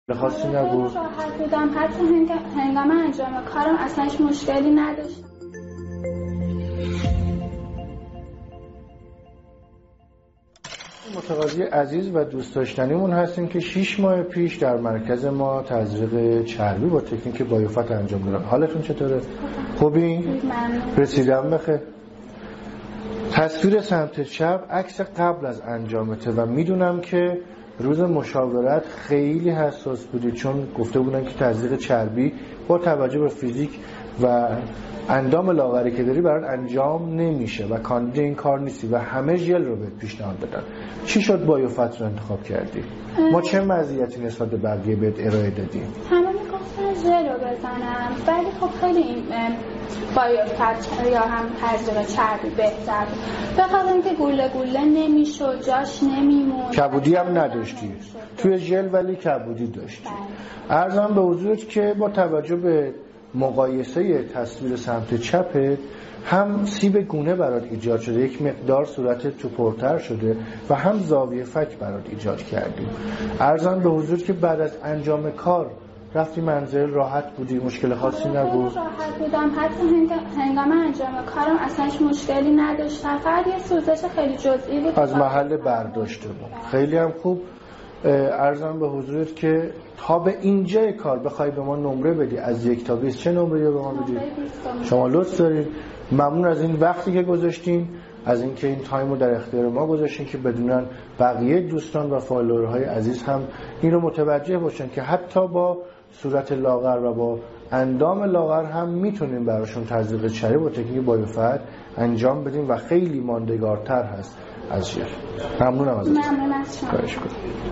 خاصی نبود؟ راحت بودم، حتی هنگام انجام کارم اصلا هیچ مشکلی نداشتم. متقاضی عزیز و دوست داشتنیمون هستیم که 6 ماه پیش در مرکز ما تزریق چربی با تکنیک بایوفت انجام دادن. حالتون چطوره؟ خوبین؟ رسیدم بخیر. تصویر سمت چپ عکس قبل از انجامته و میدونم که روز مشاورت خیلی حساس بودی، چون گفته بودن که تزریق چربی با توجه به فیزیک و اندام لاغری که داری برات انجام نمیشه و کاندید این کار نیستی و همه ژل رو بهت پیشنهاد دادن. چی شد بایوفت رو انتخاب کردی؟ ما چه مزیتی نسبت به بقیه بهت ارائه دادیم؟ همه میگفتن ژل رو بزنم، ولی خب خیلی این بایوفت یا هم تزریق چربی بهتر بود، به خاطر اینکه گوله گوله نمیشد، جاش نمیموند، کبودی هم نداشتی توی ژل ولی کبودی داشتی. عرضم به حضورت که با توجه به مقایسه تصویر سمت چپت هم سیب گونه برات ایجاد شده، یک مقدار صورتت توپرتر شده و هم زاویه فک برات ایجاد کردیم. عرضم به حضور که بعد از انجام کار رفتی منزل، راحت بودی، مشکل خاصی نبود؟ راحت بودم، حتی هنگام انجام کارم اصلا هیچ مشکلی نداشتم، فقط یه سوزش خیلی جزئی بود از محل برداشته بود. خیلی هم خوب. عرضم به حضورت که تا به اینجای کار بخوای به ما نمره بدی از 1 تا 20 چه نمره به ما بدی؟ شما لطف دارید. ممنون از این وقتی که گذاشتین، از اینکه این تایم رو در اختیار ما گذاشتین که بدونن بقیه دوستان و فالوورهای عزیز هم این رو متوجه باشن که حتی با صورت لاغر و با اندام لاغر هم میتونیم براشون تزریق چربی با تکنیک بایوفت انجام بدیم و خیلی ماندگارتر هست از ژل. ممنونم ازت. ممنون از شما.